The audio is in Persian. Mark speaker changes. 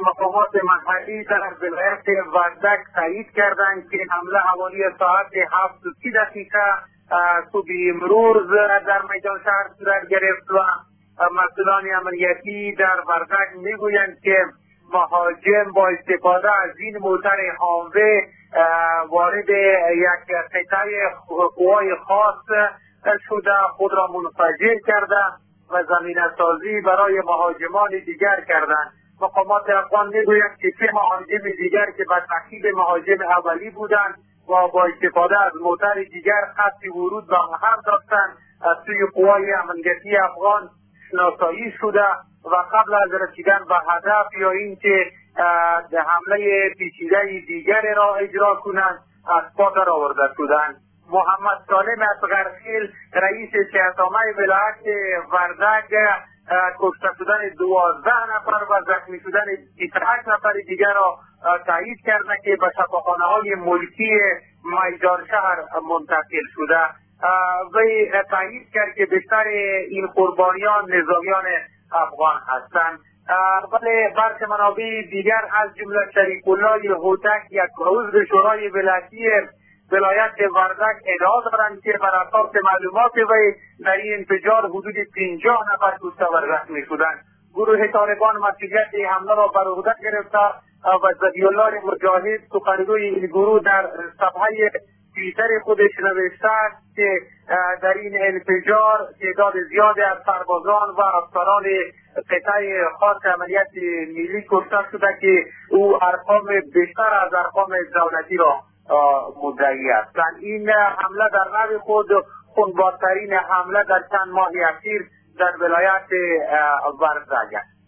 Speaker 1: مقامات محلی در ولایت وردک تایید کردند که حمله حوالی ساعت 7:30 صبح امروز در میدان شهر صورت گرفت و مسئولان امنیتی در وردک میگویند که مهاجم با استفاده از این موتر هاموی وارد یک قطعه قوای خاص شده خود را منفجر کرده و زمینه سازی برای مهاجمان دیگر کردند. مقامات افغان میگویند که 3 مهاجم دیگر که به تعقیب مهاجم اولی بودند و با استفاده از موتر دیگر قصد ورود به محل داشتند از سوی قوای امنیتی افغان شناسایی شده و قبل از رسیدن به هدف یا اینکه حمله پیچیده دیگر را اجرا کنند از پا درآورده شدند. محمد سالم اصغرخیل رئیس شهردامه ولایت وردک کشته شدن 12 نفر و زخمی شدن 28 نفر دیگر را تایید کرده که به شفاخانه‌های ملکی میدان شهر منتقل شده. وی تایید کرد که بیشتر این قربانیان نظامیان افغان هستند. ولی برخی منابع دیگر از جمله شریف الله هوتک یک عضو شورای ولایتی ولایت وردک ادعا دارند که بر اساس معلومات وی در این انفجار حدود 50 نفر کشته و زخمی شدند. گروه طالبان مسئولیت حمله را بر عهده گرفته و ذبیح الله مجاهد سخنگوی این گروه در صفحه توییتر خودش نوشته است که در این انفجار تعداد زیادی از سربازان و افسران قطعه خاص عملیات ملی کشته شده که او ارقام بیشتر از ارقام دولتی را مدعی هستند. این حمله در نوع خود خونبارترین حمله در چند ماه اخیر در ولایت وردک است.